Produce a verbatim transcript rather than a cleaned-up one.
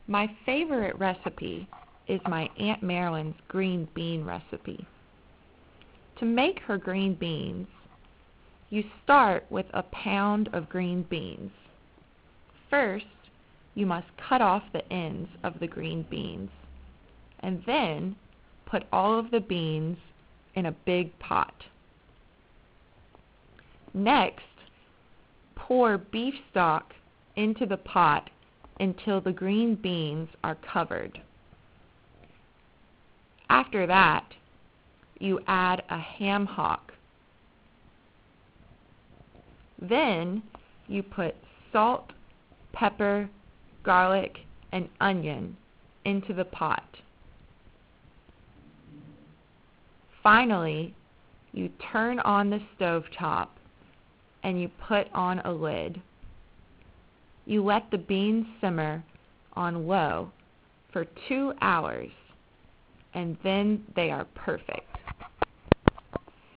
My favorite recipe is my Aunt Marilyn's green bean recipe. To make her green beans, you start with a pound of green beans. First, you must cut off the ends of the green beans, and then put all of the beans in a big pot. Next, pour beef stock into the pot until the green beans are covered. After that, you add a ham hock. Then you put salt, pepper, garlic, and onion into the pot. Finally, you turn on the stovetop and you put on a lid. You let the beans simmer on low for two hours, and then they are perfect.